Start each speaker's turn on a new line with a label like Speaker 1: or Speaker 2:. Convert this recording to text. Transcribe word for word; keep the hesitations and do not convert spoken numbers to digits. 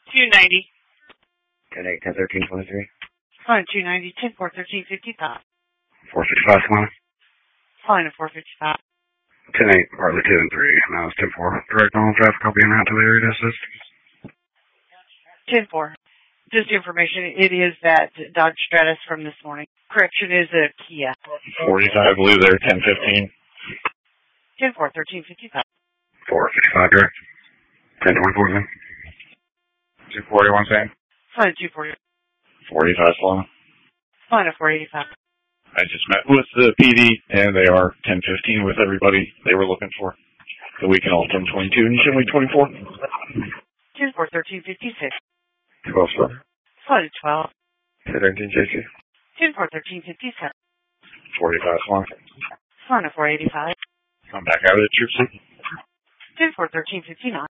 Speaker 1: two ninety.
Speaker 2: ten eight, ten thirteen, twenty-three.
Speaker 1: Flying two ninety, ten four, thirteen fifty-five.
Speaker 2: four fifty-five, Solana.
Speaker 1: Flying at four fifty-five.
Speaker 2: ten eight, partly two and three. Now it's ten four. Direct on traffic, I'll be en route to the area to assist.
Speaker 1: ten four. Just information, it is that Dodge Stratus from this morning. Correction is a Kia.
Speaker 3: forty-five, blue there, ten fifteen.
Speaker 1: ten four, thirteen fifty-five.
Speaker 2: four fifty-five, direct. ten twenty-four, then.
Speaker 3: two forty-one, same.
Speaker 1: Flying two forty.
Speaker 3: forty-five, Solana.
Speaker 1: Flying at four eighty-five.
Speaker 3: I just met with the P D, and they are ten fifteen with everybody they were looking for. The weekend all ten twenty-two, and you should wait twenty-four.
Speaker 1: ten four, thirteen fifty-six.
Speaker 2: twelve, sir.
Speaker 1: Flying at twelve.
Speaker 2: ten nineteen, J C.
Speaker 1: ten four, thirteen fifty-seven.
Speaker 3: forty-five, Solana.
Speaker 1: Flying at four eighty-five.
Speaker 3: Come back out of the troop seat.
Speaker 1: ten four, thirteen fifty-nine.